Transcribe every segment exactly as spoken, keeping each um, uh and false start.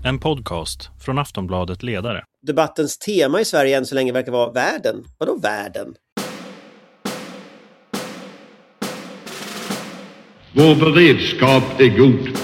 En podcast från Aftonbladet Ledare. Debattens tema i Sverige än så länge verkar vara världen. Vadå världen? Vår beredskap är god.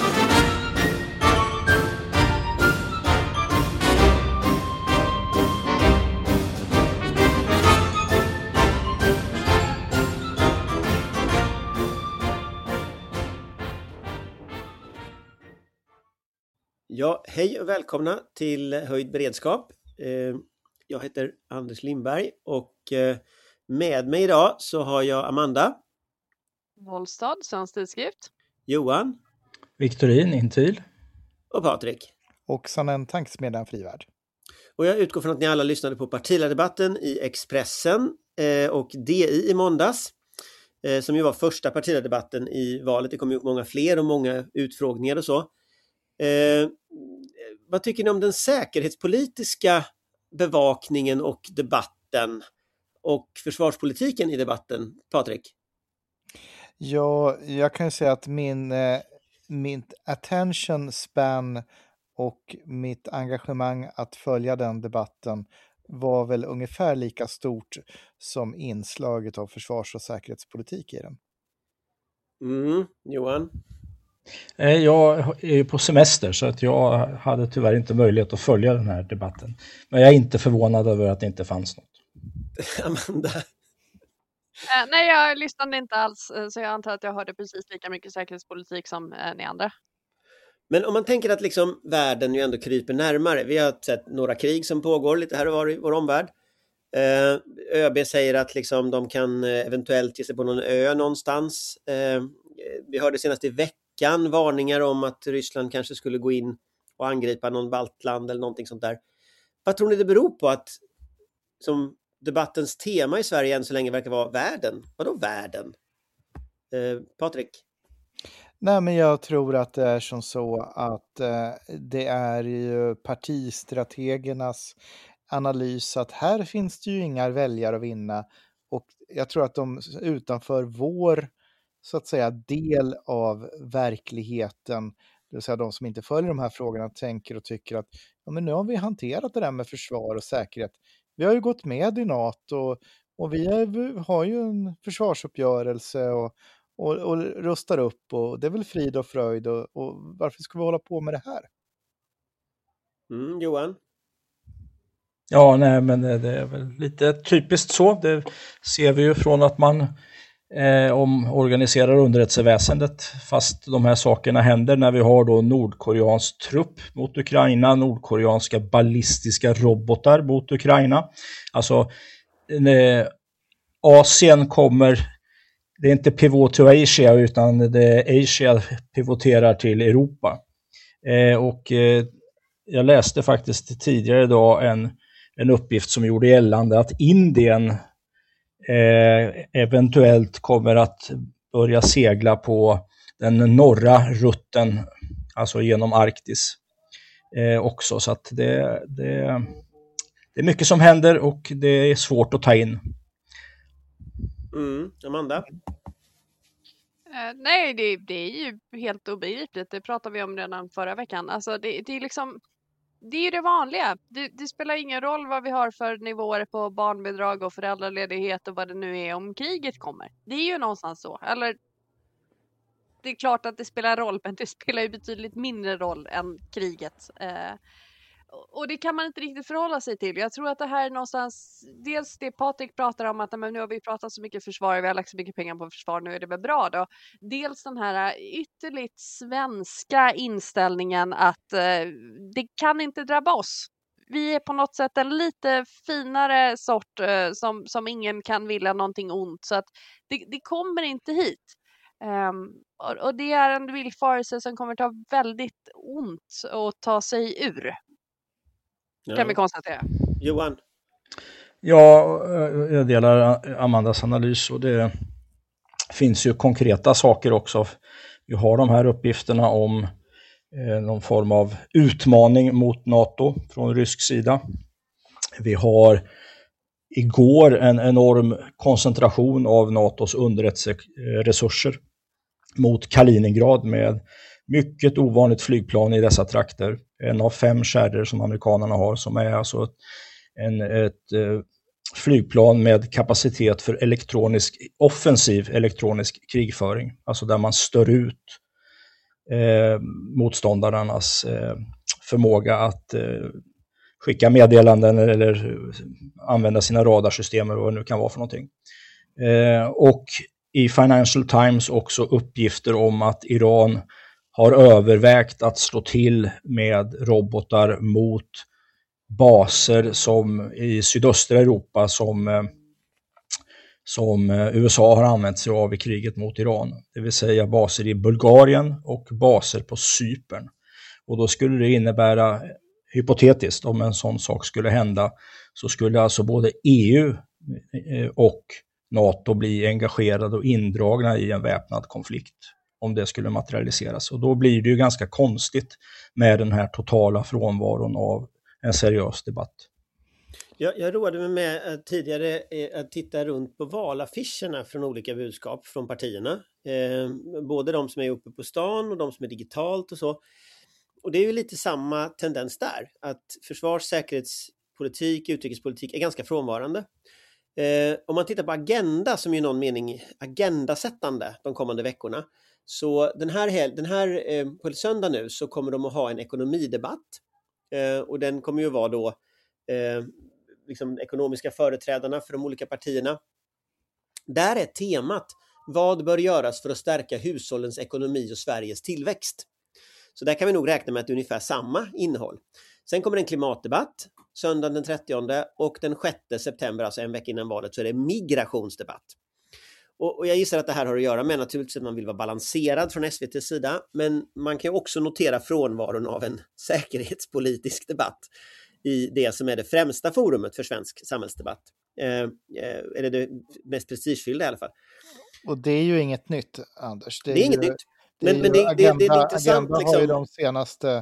Ja, hej och välkomna till Höjd beredskap. Jag heter Anders Lindberg och med mig idag så har jag Amanda Wollstad, Svensk Tidskrift. Johan Viktorin, Intil och Patrik. Och Sanen Tankesmedjan Frivärd. Och jag utgår från att ni alla lyssnade på partiledardebatten i Expressen och D I i måndags. Som ju var första partiledardebatten i valet. Det kom ju många fler och många utfrågningar och så. Eh, vad tycker ni om den säkerhetspolitiska bevakningen och debatten och försvarspolitiken i debatten, Patrik? Ja, jag kan ju säga att min, eh, min attention span och mitt engagemang att följa den debatten var väl ungefär lika stort som inslaget av försvars- och säkerhetspolitik i den. Mm, Johan? Jag är ju på semester så att jag hade tyvärr inte möjlighet att följa den här debatten. Men jag är inte förvånad över att det inte fanns något. Amanda? Eh, nej, jag lyssnade inte alls, så jag antar att jag hörde precis lika mycket säkerhetspolitik som eh, ni andra. Men om man tänker att liksom världen ju ändå kryper närmare. Vi har sett några krig som pågår lite här och var i vår omvärld. Eh, ÖB säger att liksom de kan eventuellt ge sig på någon ö någonstans. Eh, vi hörde senast i veckan varningar om att Ryssland kanske skulle gå in och angripa någon baltland eller någonting sånt där. Vad tror ni det beror på att som debattens tema i Sverige än så länge verkar vara världen? Vadå världen? Eh, Patrik? Nej, men jag tror att det är som så att eh, det är ju partistrategernas analys att här finns det ju inga väljare att vinna, och jag tror att de utanför vår så att säga del av verkligheten, det vill säga de som inte följer de här frågorna, tänker och tycker att ja, men nu har vi hanterat det där med försvar och säkerhet. Vi har ju gått med i NATO och, och vi är, har ju en försvarsuppgörelse och, och, och rustar upp, och det är väl frid och fröjd, och, och varför ska vi hålla på med det här? Mm, Johan? Ja, nej, men det, det är väl lite typiskt så. Det ser vi ju från att man eh, omorganiserar underrättelseväsendet, fast de här sakerna händer när vi har då nordkoreansk trupp mot Ukraina, nordkoreanska ballistiska robotar mot Ukraina. Alltså eh, Asien kommer, det är inte pivot to Asia utan det är Asia pivoterar till Europa. Eh, och eh, jag läste faktiskt tidigare idag en En uppgift som gjorde gällande att Indien eh, eventuellt kommer att börja segla på den norra rutten, alltså genom Arktis eh, också. Så att det, det, det är mycket som händer och det är svårt att ta in. Mm, Amanda? Eh, nej, det, det är ju helt obegripligt. Det pratade vi om redan förra veckan. Alltså det, det är liksom... Det är ju det vanliga. Det, det spelar ingen roll vad vi har för nivåer på barnbidrag och föräldraledighet och vad det nu är om kriget kommer. Det är ju någonstans så. Eller det är klart att det spelar roll, men det spelar ju betydligt mindre roll än kriget. Eh, och det kan man inte riktigt förhålla sig till. Jag tror att det här är någonstans, dels det Patrik pratar om att men nu har vi pratat så mycket försvar, vi har lagt så mycket pengar på försvar, nu är det väl bra då. Dels den här ytterligt svenska inställningen att eh, det kan inte drabba oss. Vi är på något sätt en lite finare sort eh, som, som ingen kan vilja någonting ont, så att det, det kommer inte hit. Um, och, och det är en villfarelse som kommer ta väldigt ont att ta sig ur. Ja. Kan vi konstatera. Johan? Ja, jag delar Amandas analys och det finns ju konkreta saker också. Vi har de här uppgifterna om eh, någon form av utmaning mot NATO från rysk sida. Vi har igår en enorm koncentration av NATOs underrättelseresurser mot Kaliningrad med mycket ovanligt flygplan i dessa trakter. En av fem Shadow som amerikanerna har, som är alltså ett, en, ett eh, flygplan med kapacitet för elektronisk, offensiv elektronisk krigföring. Alltså där man stör ut eh, motståndarnas eh, förmåga att eh, skicka meddelanden eller använda sina radarsystem eller vad det nu kan vara för någonting. Eh, och i Financial Times också uppgifter om att Iran har övervägt att slå till med robotar mot baser som i sydöstra Europa som, eh, som U S A har använt sig av i kriget mot Iran. Det vill säga baser i Bulgarien och baser på Cypern. Och då skulle det innebära, hypotetiskt, om en sån sak skulle hända, så skulle alltså både E U och NATO bli engagerade och indragna i en väpnad konflikt om det skulle materialiseras. Och då blir det ju ganska konstigt med den här totala frånvaron av en seriös debatt. Jag, jag roade mig med att tidigare eh, att titta runt på valaffischerna från olika budskap från partierna. Eh, både de som är uppe på stan och de som är digitalt och så. Och det är ju lite samma tendens där. Att försvars-, säkerhetspolitik, utrikespolitik är ganska frånvarande. Eh, om man tittar på agenda, som är i någon mening agendasättande de kommande veckorna. Så den här, hel- den här eh, på söndag nu så kommer de att ha en ekonomidebatt. Eh, och den kommer ju vara då eh, liksom ekonomiska företrädarna för de olika partierna. Där är temat: vad bör göras för att stärka hushållens ekonomi och Sveriges tillväxt? Så där kan vi nog räkna med att det är ungefär samma innehåll. Sen kommer en klimatdebatt söndagen den trettionde och den sjätte september, alltså en vecka innan valet, så är det migrationsdebatt. Och, och jag gissar att det här har att göra med naturligtvis att man vill vara balanserad från S V T:s sida, men man kan ju också notera frånvaron av en säkerhetspolitisk debatt i det som är det främsta forumet för svensk samhällsdebatt. Eh, eh, eller det mest prestigefyllda i alla fall. Och det är ju inget nytt, Anders. Det är, det är ju, inget nytt. Det men, men det, agenda, det, det är intressant. Agenda liksom. har ju de senaste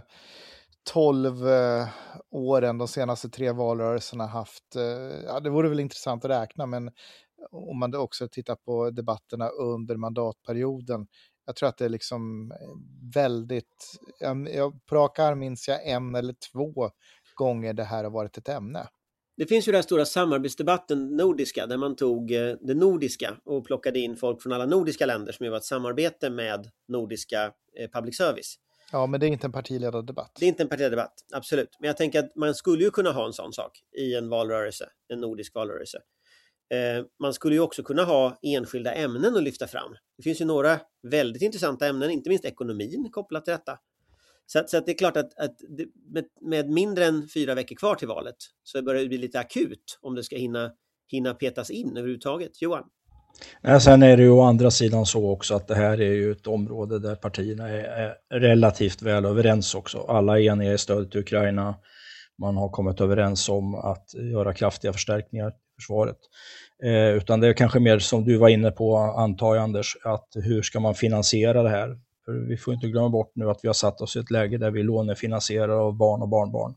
tolv eh, åren, de senaste tre valrörelserna haft, eh, ja, det vore väl intressant att räkna, men om man då också tittar på debatterna under mandatperioden, jag tror att det är liksom väldigt, jag, jag på rak arm minns jag en eller två gånger det här har varit ett ämne. Det finns ju den här stora samarbetsdebatten nordiska, där man tog eh, det nordiska och plockade in folk från alla nordiska länder som ju var ett samarbete med nordiska eh, public service. Ja, men det är inte en partiledardebatt. Det är inte en partiledardebatt, absolut. Men jag tänker att man skulle ju kunna ha en sån sak i en valrörelse, en nordisk valrörelse. Eh, man skulle ju också kunna ha enskilda ämnen att lyfta fram. Det finns ju några väldigt intressanta ämnen, inte minst ekonomin kopplat till detta. Så att, så att det är klart att, att det, med, med mindre än fyra veckor kvar till valet så börjar det bli lite akut om det ska hinna, hinna petas in överhuvudtaget. Johan? Nej, sen är det ju å andra sidan så också att det här är ju ett område där partierna är, är relativt väl överens också. Alla är eniga i stödet till Ukraina. Man har kommit överens om att göra kraftiga förstärkningar i försvaret. Eh, utan det är kanske mer som du var inne på, antar jag, Anders, att hur ska man finansiera det här? För vi får inte glömma bort nu att vi har satt oss i ett läge där vi lånefinansierar av barn och barnbarn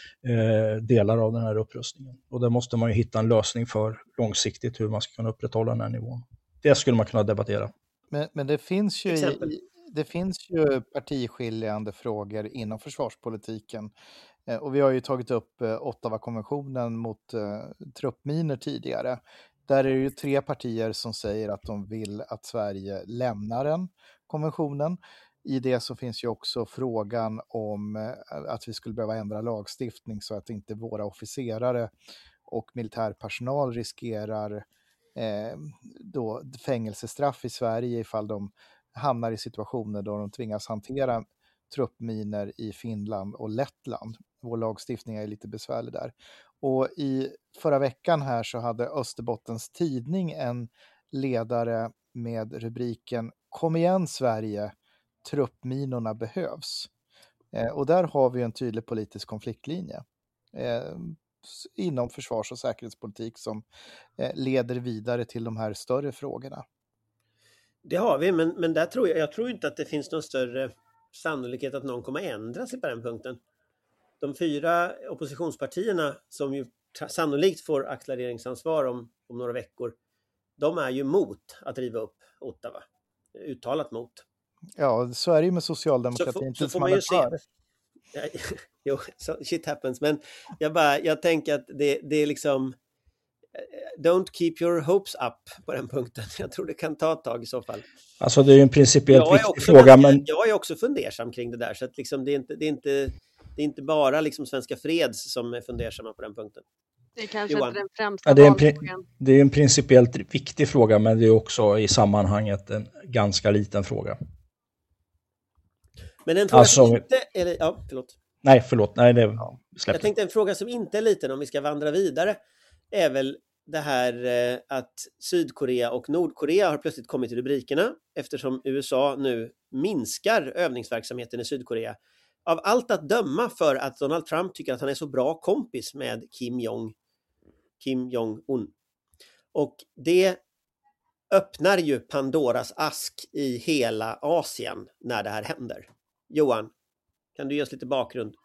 eh, delar av den här upprustningen. Och där måste man ju hitta en lösning för långsiktigt hur man ska kunna upprätthålla den här nivån. Det skulle man kunna debattera. Men, men det finns ju Exempel. i, det finns ju partiskiljande frågor inom försvarspolitiken. Eh, och vi har ju tagit upp eh, Ottawa-konventionen mot eh, truppminor tidigare. Där är det ju tre partier som säger att de vill att Sverige lämnar den konventionen. I det så finns ju också frågan om eh, att vi skulle behöva ändra lagstiftning så att inte våra officerare och militärpersonal riskerar eh, då fängelsestraff i Sverige ifall de hamnar i situationer då de tvingas hantera truppminor i Finland och Lettland. Vår lagstiftning är lite besvärlig där. Och i förra veckan här så hade Österbottens tidning en ledare med rubriken "Kom igen Sverige, truppminorna behövs". Eh, och där har vi en tydlig politisk konfliktlinje eh, inom försvars- och säkerhetspolitik som eh, leder vidare till de här större frågorna. Det har vi, men, men där tror jag, jag tror inte att det finns någon större sannolikhet att någon kommer att ändra sig på den punkten. De fyra oppositionspartierna som ju sannolikt får axla regeringsansvar om, om några veckor, de är ju mot att riva upp Ottawa. Uttalat mot. Ja, så är det ju med Så, socialdemokratin. får, så tills får man man ju är se. för. Ja, jo, so, shit happens. Men jag, bara, jag tänker att det, det är liksom... Don't keep your hopes up på den punkten. Jag tror det kan ta ett tag i så fall. Alltså det är ju en principiellt Jag är, viktig också fråga, ganska, men jag är också fundersam kring det där. Så att liksom det, är inte, det, är inte, det är inte bara liksom Svenska Freds som är fundersamma på den punkten. Det är kanske Johan. inte den främsta ja, det, är en, valfrågan. pri- det är en principiellt viktig fråga, men det är också i sammanhanget en ganska liten fråga. Men en fråga Alltså- som inte... Eller, ja, förlåt. Nej, förlåt. Nej, det släppte. Jag tänkte en fråga som inte är liten om vi ska vandra vidare är väl det här eh, att Sydkorea och Nordkorea har plötsligt kommit i rubrikerna eftersom U S A nu minskar övningsverksamheten i Sydkorea. Av allt att döma för att Donald Trump tycker att han är så bra kompis med Kim Jong Kim Jong-un. Och det öppnar ju Pandoras ask i hela Asien när det här händer. Johan, kan du ge oss lite bakgrund?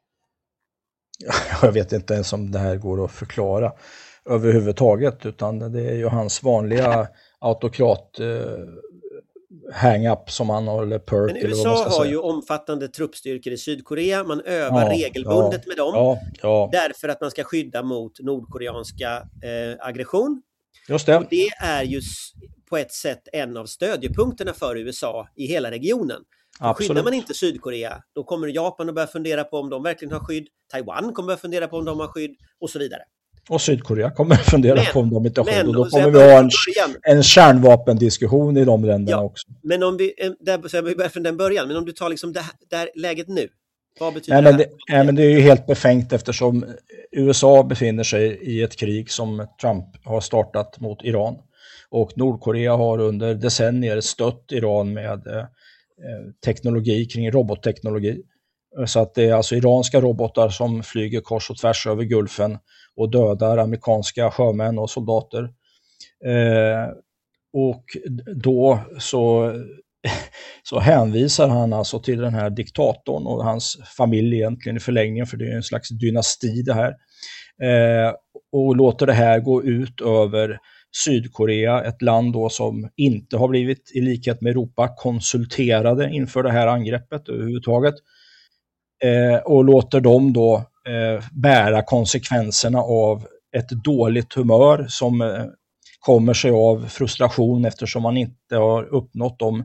Jag vet inte ens om det här går att förklara överhuvudtaget, utan det är ju hans vanliga autokrat eh, hang-up som han har, eller perk. Men eller U S vad man A ska har säga. ju omfattande truppstyrkor i Sydkorea. Man övar Ja, regelbundet ja, med dem. Ja, ja, Därför att man ska skydda mot nordkoreanska eh, aggression. just det. Och det är ju s- på ett sätt en av stödjepunkterna för U S A i hela regionen. För skyddar Absolut. man inte Sydkorea, då kommer Japan att börja fundera på om de verkligen har skydd. Taiwan kommer börja fundera på om de har skydd och så vidare. Och Sydkorea kommer att fundera Men- på om de inte har skydd. Men, Och då och så jag kommer vi börjar ha från en, början. en kärnvapendiskussion i de länderna Ja. också. Men om vi, eh, där, så jag börjar från den början, men om du tar liksom det, här, det här läget nu, vad betyder Nej, men det det, här? nej, men det är ju helt befängt eftersom U S A befinner sig i ett krig som Trump har startat mot Iran. Och Nordkorea har under decennier stött Iran med eh, teknologi kring robotteknologi. Så att det är alltså iranska robotar som flyger kors och tvärs över Gulfen och dödar amerikanska sjömän och soldater. Eh, och då så, så hänvisar han alltså till den här diktatorn och hans familj egentligen i förlängningen, för det är en slags dynasti det här. Eh, och låter det här gå ut över Sydkorea, ett land då som inte har blivit, i likhet med Europa, konsulterade inför det här angreppet överhuvudtaget. Eh, och låter dem då eh, bära konsekvenserna av ett dåligt humör som eh, kommer sig av frustration eftersom man inte har uppnått de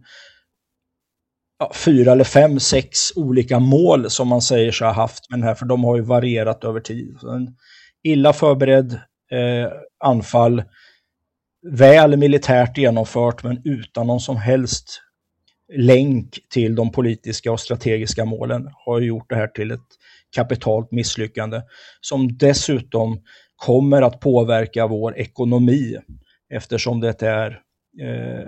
ja, fyra eller fem, sex olika mål som man säger sig ha haft med den här, för de har ju varierat över tid. Så en illa förberedd eh, anfall, väl militärt genomfört men utan någon som helst länk till de politiska och strategiska målen, har gjort det här till ett kapitalt misslyckande som dessutom kommer att påverka vår ekonomi eftersom det är eh,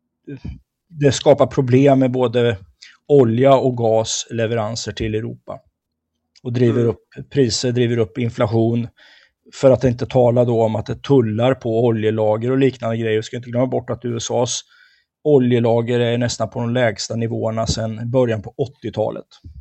det skapar problem med både olja och gasleveranser till Europa och driver Mm. upp priser, driver upp inflation, för att inte tala då om att det tullar på oljelager och liknande grejer. Vi ska inte glömma bort att U S A:s oljelager är nästan på de lägsta nivåerna sedan början på åttiotalet.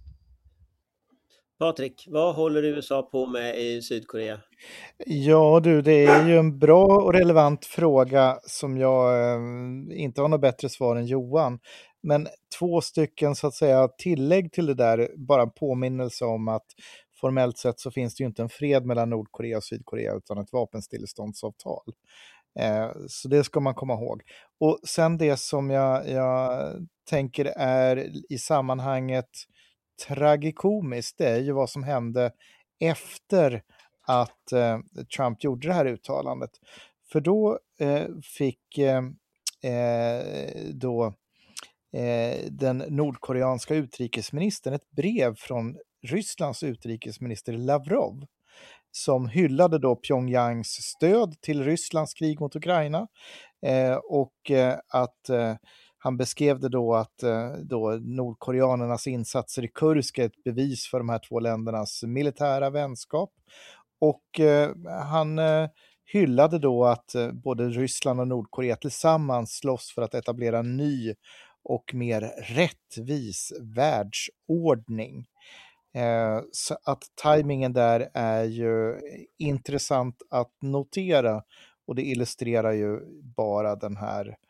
Patrik, vad håller U S A på med i Sydkorea? Ja du, det är ju en bra och relevant fråga som jag eh, inte har något bättre svar än Johan. Men två stycken så att säga tillägg till det där, bara en påminnelse om att formellt sett så finns det ju inte en fred mellan Nordkorea och Sydkorea utan ett vapenstilleståndsavtal. Eh, så det ska man komma ihåg. Och sen det som jag, jag tänker är i sammanhanget tragikomiskt, det är ju vad som hände efter att eh, Trump gjorde det här uttalandet. För då eh, fick eh, eh, då eh, den nordkoreanska utrikesministern ett brev från Rysslands utrikesminister Lavrov som hyllade då Pyongyangs stöd till Rysslands krig mot Ukraina eh, och eh, att eh, han beskrev det då att eh, då nordkoreanernas insatser i Kursk är ett bevis för de här två ländernas militära vänskap. Och eh, han eh, hyllade då att eh, både Ryssland och Nordkorea tillsammans slåss för att etablera en ny och mer rättvis världsordning. Eh, så att tajmingen där är ju intressant att notera och det illustrerar ju bara den här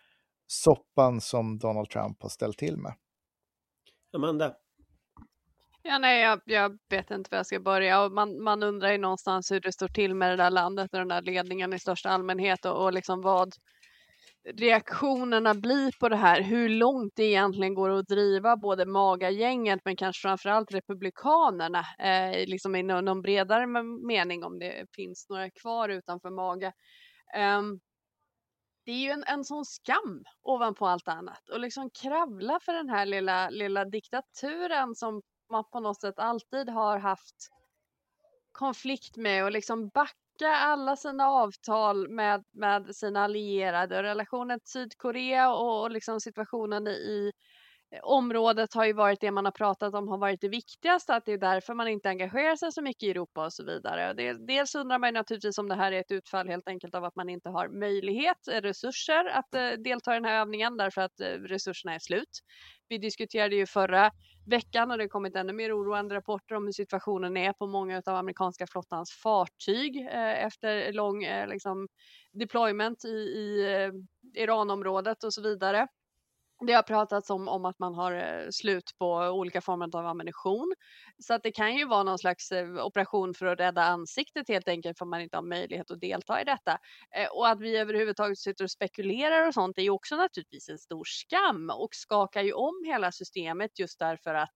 soppan som Donald Trump har ställt till med. Amanda? Ja, nej, jag, jag vet inte var jag ska börja. Och man, man undrar ju någonstans hur det står till med det där landet och den där ledningen i största allmänhet och, och liksom vad reaktionerna blir på det här. Hur långt det egentligen går att driva både MAGA-gänget men kanske framförallt republikanerna eh, liksom i någon, någon bredare mening om det finns några kvar utanför MAGA. Um, det är ju en, en sån skam ovanpå allt annat och liksom kravla för den här lilla, lilla diktaturen som man på något sätt alltid har haft konflikt med och liksom backa alla sina avtal med, med sina allierade. Relationen till Sydkorea och, och liksom situationen i, i området har ju varit det man har pratat om har varit det viktigaste, att det är därför man inte engagerar sig så mycket i Europa och så vidare. Det, dels undrar man naturligtvis om det här är ett utfall helt enkelt av att man inte har möjlighet, resurser att eh, delta i den här övningen därför att eh, resurserna är slut. Vi diskuterade ju förra veckan och det har kommit ännu mer oroande rapporter om hur situationen är på många av amerikanska flottans fartyg eh, efter lång eh, liksom, deployment i, i eh, Iranområdet och så vidare. Det har pratats om, om att man har slut på olika former av ammunition. Så att det kan ju vara någon slags operation för att rädda ansiktet helt enkelt för man inte har möjlighet att delta i detta. Och att vi överhuvudtaget sitter och spekulerar och sånt är ju också naturligtvis en stor skam och skakar ju om hela systemet just därför att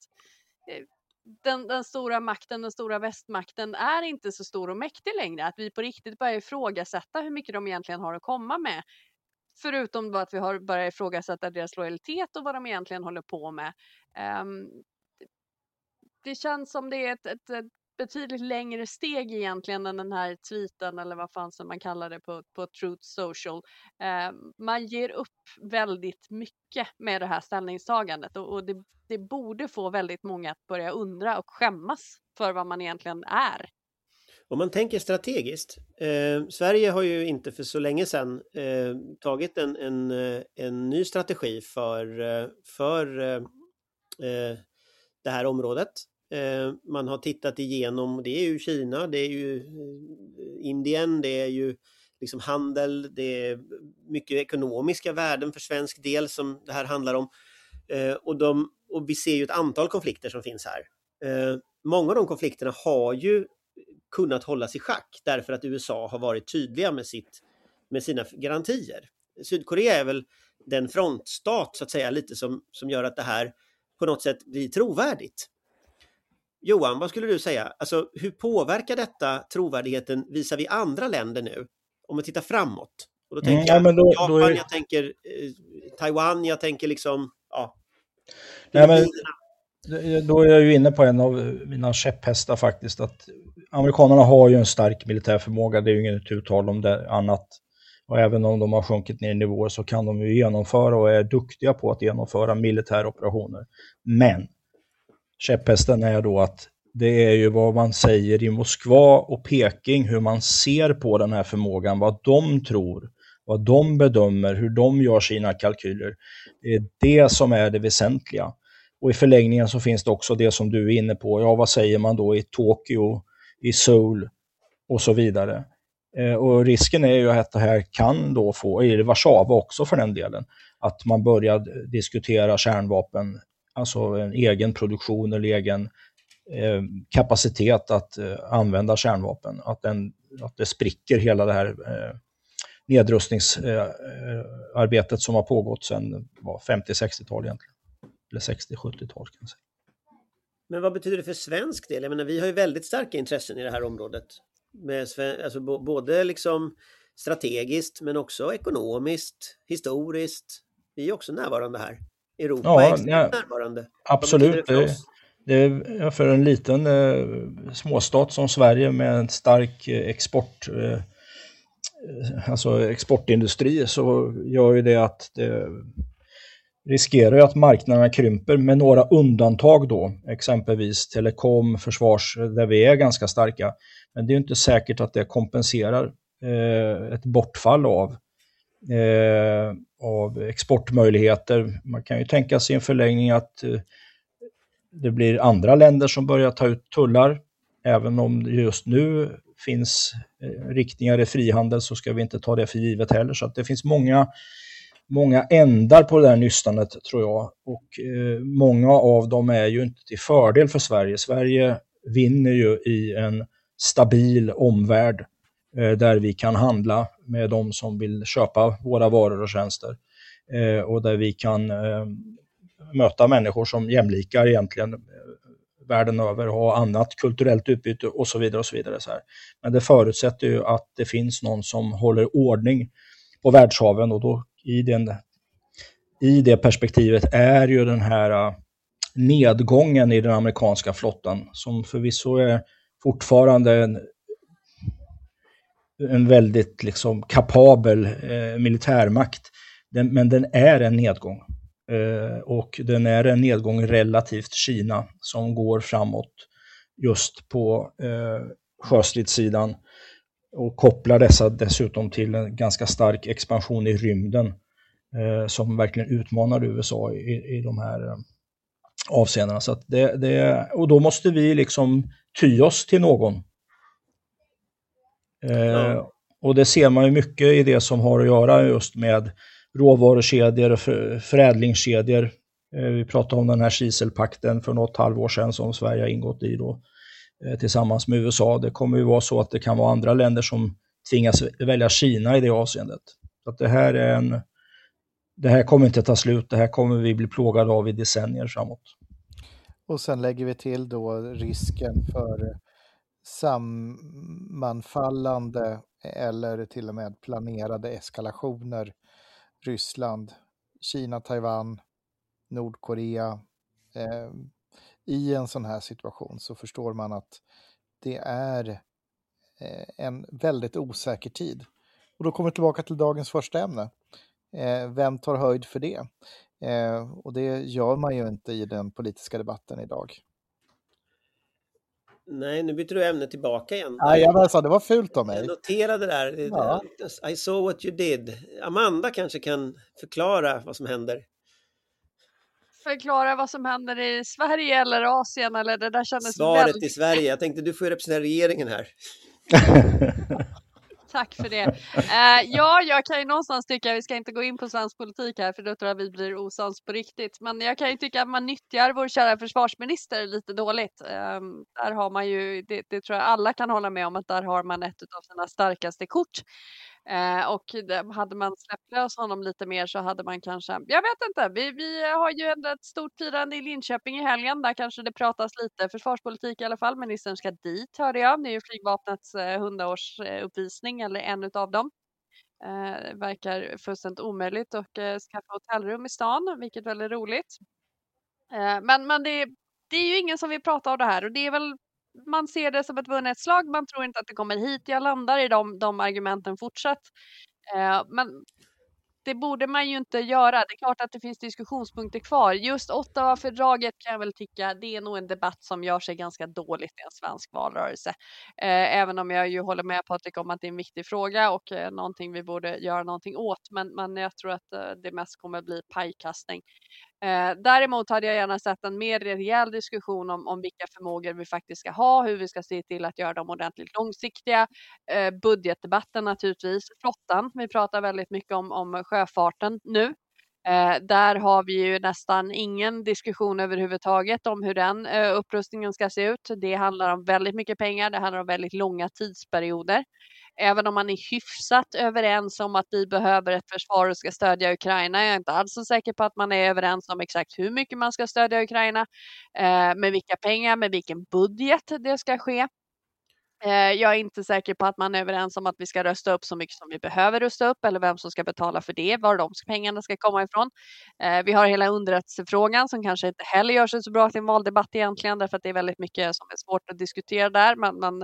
den, den stora makten, den stora västmakten är inte så stor och mäktig längre. Att vi på riktigt börjar ifrågasätta hur mycket de egentligen har att komma med. Förutom att vi har börjat ifrågasätta deras lojalitet och vad de egentligen håller på med. Um, det känns som det är ett, ett, ett betydligt längre steg egentligen än den här tweeten eller vad fan som man kallar det på, på Truth Social. Um, man ger upp väldigt mycket med det här ställningstagandet och, och det, det borde få väldigt många att börja undra och skämmas för vad man egentligen är. Om man tänker strategiskt, eh, Sverige har ju inte för så länge sedan eh, tagit en, en, en ny strategi för, för eh, det här området. Eh, man har tittat igenom, det är ju Kina, det är ju Indien, det är ju liksom handel, det är mycket ekonomiska värden för svensk del som det här handlar om. Eh, och, de, och vi ser ju ett antal konflikter som finns här. Eh, många av de konflikterna har ju kunnat hållas i schack därför att U S A har varit tydliga med, sitt, med sina garantier. Sydkorea är väl den frontstat så att säga lite som, som gör att det här på något sätt blir trovärdigt. Johan, vad skulle du säga? Alltså, hur påverkar detta trovärdigheten visar vi andra länder nu? Om vi tittar framåt. Och då tänker mm, jag ja, då, Japan, då är... jag tänker eh, Taiwan, jag tänker liksom ja. Nej, men... Då är jag ju inne på en av mina käpphästar faktiskt, att amerikanerna har ju en stark militär förmåga, det är ju inget uttal om det annat. Och även om de har sjunkit ner i nivåer så kan de ju genomföra och är duktiga på att genomföra militära operationer. Men käpphästen är då att det är ju vad man säger i Moskva och Peking, hur man ser på den här förmågan, vad de tror, vad de bedömer, hur de gör sina kalkyler. Det är det som är det väsentliga. Och i förlängningen så finns det också det som du är inne på. Ja, vad säger man då i Tokyo, i Seoul och så vidare. Eh, och risken är ju att det här kan då få, i Warszawa också för den delen, att man börjar diskutera kärnvapen, alltså en egen produktion eller egen eh, kapacitet att eh, använda kärnvapen. Att, den, att det spricker hela det här eh, nedrustningsarbetet eh, som har pågått sedan femtio-sextio-tal egentligen. Eller sextio-sjuttio-tal kan jag säga. Men vad betyder det för svensk del? Jag menar, vi har ju väldigt starka intressen i det här området. Med, alltså, b- både liksom strategiskt men också ekonomiskt, historiskt. Vi är också närvarande här. Europa ja, är extremt ja, närvarande. Absolut. Det, det, det är för en liten eh, småstat som Sverige med en stark eh, export, eh, alltså exportindustri, så gör ju det att det riskerar ju att marknaderna krymper med några undantag då, exempelvis telekom, försvars, där vi är ganska starka. Men det är ju inte säkert att det kompenserar eh, ett bortfall av, eh, av exportmöjligheter. Man kan ju tänka sig en förlängning att eh, det blir andra länder som börjar ta ut tullar. Även om det just nu finns eh, riktningar i frihandel så ska vi inte ta det för givet heller. Så att det finns många många ändar på det där nystanet, tror jag. Och eh, många av dem är ju inte till fördel för Sverige. Sverige vinner ju i en stabil omvärld eh, där vi kan handla med de som vill köpa våra varor och tjänster. Eh, och där vi kan eh, möta människor som jämlikar egentligen eh, världen över, ha annat kulturellt utbyte och så vidare och så vidare. Så här. Men det förutsätter ju att det finns någon som håller ordning på världshaven, och då i, den, i det perspektivet är ju den här uh, nedgången i den amerikanska flottan, som förvisso är fortfarande en, en väldigt liksom kapabel eh, militärmakt, den, men den är en nedgång. Uh, och den är en nedgång relativt Kina som går framåt just på uh, sjöstridssidan, och kopplar dessa dessutom till en ganska stark expansion i rymden uh, som verkligen utmanar U S A i, i de här uh, avseendena. Så att det, det, och då måste vi liksom ty oss till någon. Uh, ja. Och det ser man ju mycket i det som har att göra just med råvarukedjor och för, förädlingskedjor. Eh, vi pratade om den här kiselpakten för något halvår sedan som Sverige har ingått i då, eh, tillsammans med U S A. Det kommer ju vara så att det kan vara andra länder som tvingas välja Kina i det avseendet. Så att det här är en, det här kommer inte att ta slut. Det här kommer vi bli plågade av i decennier framåt. Och sen lägger vi till då risken för sammanfallande eller till och med planerade eskalationer. Ryssland, Kina, Taiwan, Nordkorea. Eh, I en sån här situation så förstår man att det är eh, en väldigt osäker tid. Och då kommer vi tillbaka till dagens första ämne. Eh, vem tar höjd för det? Eh, och det gör man ju inte i den politiska debatten idag. Nej, nu byter du ämne tillbaka igen. Ja, jag alltså, det var fult av mig. Jag noterade där. Ja. I saw what you did. Amanda kanske kan förklara vad som händer. Förklara vad som händer i Sverige eller Asien, eller det där kändes Svaret väldigt... i Sverige. Jag tänkte du får ju representera regeringen här. Tack för det. Uh, ja, jag kan ju någonstans tycka, vi ska inte gå in på svensk politik här för då tror jag vi blir osams på riktigt. Men jag kan ju tycka att man nyttjar vår kära försvarsminister lite dåligt. Um, där har man ju, det, det tror jag alla kan hålla med om, att där har man ett av sina starkaste kort. Uh, och det, hade man släppt lös honom lite mer så hade man kanske, jag vet inte, vi, vi har ju ändå ett stort firande i Linköping i helgen, där kanske det pratas lite försvarspolitik i alla fall. Ministern ska dit, hörde jag. Det är ju flygvapnets eh, hundraårsuppvisning, eller en utav dem. Uh, verkar fullständigt omöjligt och uh, skaffa hotellrum i stan, vilket är väldigt roligt. Uh, men men det, det är ju ingen som vill prata om det här, och det är väl, man ser det som ett vunnet slag. Man tror inte att det kommer hit. Jag landar i de, de argumenten fortsatt. Eh, men det borde man ju inte göra. Det är klart att det finns diskussionspunkter kvar. Just Ottawa-fördraget kan jag väl tycka, det är nog en debatt som gör sig ganska dåligt i en svensk valrörelse. Eh, även om jag ju håller med Patrik om att det är en viktig fråga och eh, någonting vi borde göra någonting åt. Men, men jag tror att eh, det mest kommer bli pajkastning. Eh, däremot hade jag gärna sett en mer rejäl diskussion om, om vilka förmågor vi faktiskt ska ha, hur vi ska se till att göra dem ordentligt långsiktiga. Eh, budgetdebatten naturligtvis, flottan. Vi pratar väldigt mycket om, om sjöfarten nu. Eh, där har vi ju nästan ingen diskussion överhuvudtaget om hur den eh, upprustningen ska se ut. Det handlar om väldigt mycket pengar, det handlar om väldigt långa tidsperioder. Även om man är hyfsat överens om att vi behöver ett försvar och ska stödja Ukraina, jag är inte alls så säker på att man är överens om exakt hur mycket man ska stödja Ukraina, eh, med vilka pengar, med vilken budget det ska ske. Jag är inte säker på att man är överens om att vi ska rösta upp så mycket som vi behöver rösta upp, eller vem som ska betala för det, var de pengarna ska komma ifrån. Vi har hela underrättelsefrågan som kanske inte heller gör sig så bra till en valdebatt egentligen, därför att det är väldigt mycket som är svårt att diskutera där. Men, men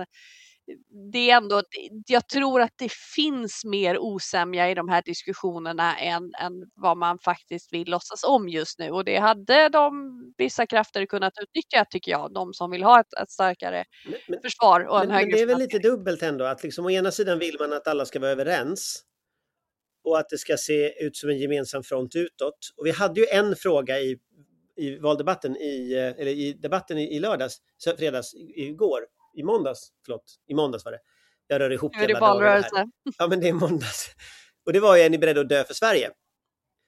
det är ändå, jag tror att det finns mer osämja i de här diskussionerna än, än vad man faktiskt vill låtsas om just nu. Och det hade de vissa krafter kunnat utnyttja, tycker jag, de som vill ha ett, ett starkare men, men, försvar och en men, högre men det är väl lite dubbelt ändå, att liksom å ena sidan vill man att alla ska vara överens och att det ska se ut som en gemensam front utåt. Och vi hade ju en fråga i, i valdebatten i, eller i debatten i, i lördags, fredags, igår. I måndags, förlåt, i måndags var det. Jag rör ihop hela dagen här. Ja, men det är måndags. Och det var ju, är ni beredda att dö för Sverige?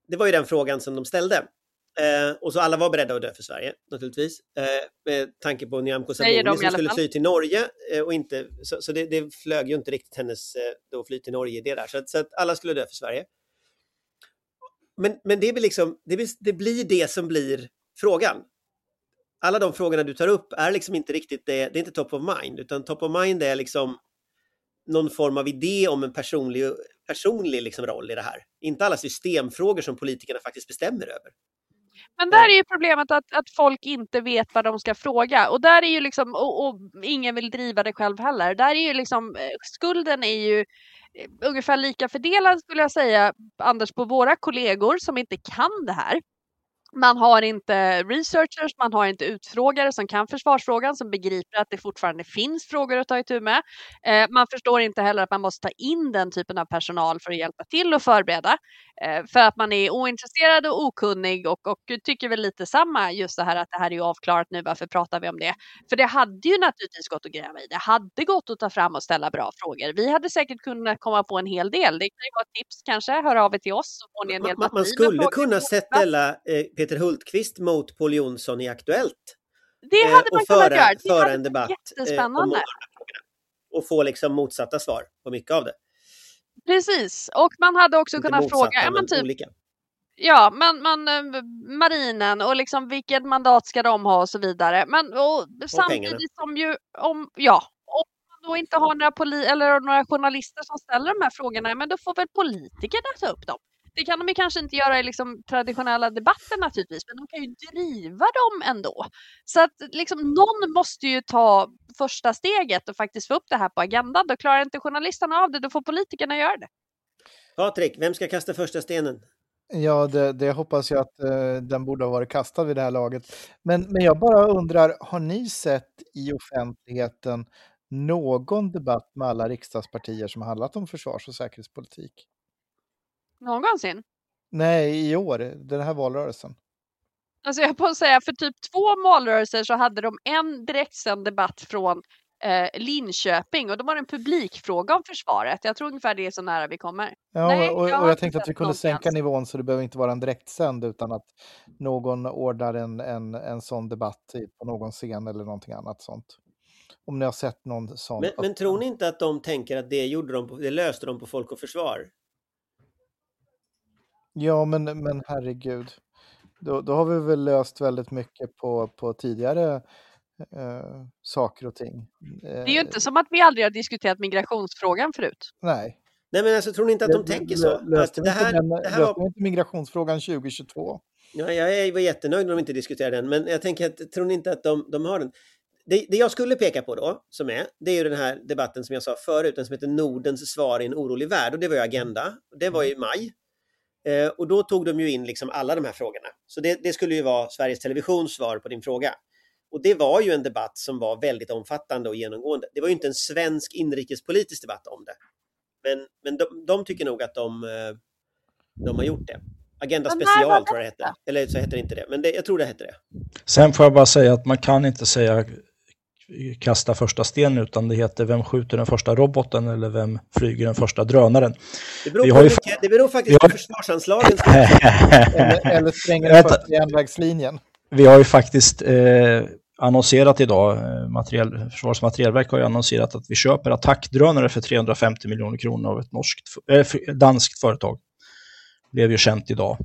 det var ju den frågan som de ställde. Eh, och så alla var beredda att dö för Sverige, naturligtvis. Eh, med tanke på Nyamko Sabuni som skulle fly till Norge. Eh, och inte, så så det, det flög ju inte riktigt hennes eh, då fly till Norge det där. Så att, så att alla skulle dö för Sverige. Men, men det, blir liksom, det, blir, det blir det som blir frågan. Alla de frågorna du tar upp är liksom inte riktigt det, det är inte top of mind. Utan top of mind är liksom någon form av idé om en personlig, personlig liksom roll i det här. Inte alla systemfrågor som politikerna faktiskt bestämmer över. Men där är ju problemet att, att folk inte vet vad de ska fråga. Och där är ju liksom, och, och ingen vill driva det själv heller. Där är ju liksom, skulden är ju ungefär lika fördelad skulle jag säga, Anders, på våra kollegor som inte kan det här. Man har inte researchers, man har inte utfrågare som kan försvarsfrågan, som begriper att det fortfarande finns frågor att ta itu med. Eh, man förstår inte heller att man måste ta in den typen av personal för att hjälpa till och förbereda. Eh, för att man är ointresserad och okunnig och, och tycker väl lite samma, just det här att det här är ju avklarat nu, varför pratar vi om det? För det hade ju naturligtvis gått att gräva i. Det hade gått att ta fram och ställa bra frågor. Vi hade säkert kunnat komma på en hel del. Det kan ju vara ett tips kanske, hör av er till oss. Så får ni en hel man, man skulle kunna ställa eh, Peter Hultqvist mot Pål Jonsson i Aktuellt. Det hade man och föra, kunnat göra. Det föra en debatt jättespännande. om frågorna. Och få liksom motsatta svar på mycket av det. Precis. Och man hade också Inte kunnat motsatta, fråga... Ja, men typ, olika. ja, man, man, marinen och liksom vilket mandat ska de ha och så vidare. Men och, och samtidigt pengarna. Som ju... Om, ja, om man då inte har några, poli- eller några journalister som ställer de här frågorna, men då får väl politikerna ta upp dem. Det kan de ju kanske inte göra i liksom traditionella debatter naturligtvis, men de kan ju driva dem ändå. Så att liksom, någon måste ju ta första steget och faktiskt få upp det här på agendan. Då klarar inte journalisterna av det, då får politikerna göra det. Patrik, vem ska kasta första stenen? Ja, det, det hoppas jag att uh, den borde ha varit kastad vid det här laget. Men, men jag bara undrar, har ni sett i offentligheten någon debatt med alla riksdagspartier som har handlat om försvars- och säkerhetspolitik? Någonsin? Nej, i år, den här valrörelsen. Alltså jag får säga, för typ två valrörelser så hade de en direktsänd debatt från eh, Linköping och då var det en publikfråga om försvaret. Jag tror ungefär det är så nära vi kommer. Ja, Nej, och, och jag, jag tänkte att vi kunde sänka nivån så det behöver inte vara en direktsänd utan att någon ordnar en, en, en sån debatt på någon scen eller någonting annat sånt. Om ni har sett någon sån. Men, men tror ni inte att de tänker att det gjorde de på, det löste de på Folk och Försvar? Ja, men, men herregud. Då, då har vi väl löst väldigt mycket på, på tidigare eh, saker och ting. Det är ju inte som att vi aldrig har diskuterat migrationsfrågan förut. Nej. Nej, men alltså tror ni inte att de L- tänker så? Löste att det här, den, det här var... inte migrationsfrågan tjugo tjugotvå? Ja, jag var jättenöjd när de inte diskuterade den, men jag tänker att tror ni inte att de, de har den? Det, det jag skulle peka på då, som är, det är ju den här debatten som jag sa förut, den som heter Nordens svar i en orolig värld, och det var ju Agenda. Det var ju i maj. Eh, och då tog de ju in liksom alla de här frågorna. Så det, det skulle ju vara Sveriges Televisions svar på din fråga. Och det var ju en debatt som var väldigt omfattande och genomgående. Det var ju inte en svensk inrikespolitisk debatt om det. Men, men de, de tycker nog att de, de har gjort det. Agenda men special tror jag det heter. Eller så heter det inte det. Men det, jag tror det heter det. Sen får jag bara säga att man kan inte säga kasta första sten, utan det heter vem skjuter den första roboten eller vem flyger den första drönaren. Det beror, på mycket, fa- det beror faktiskt har... på försvarsanslagen. eller, eller spränger den första järnvägslinjen. Vi har ju faktiskt eh, annonserat idag, materiel, Försvarets materielverk har ju annonserat att vi köper attackdrönare för trehundrafemtio miljoner kronor av ett norskt, äh, danskt företag. Det blev ju känt idag.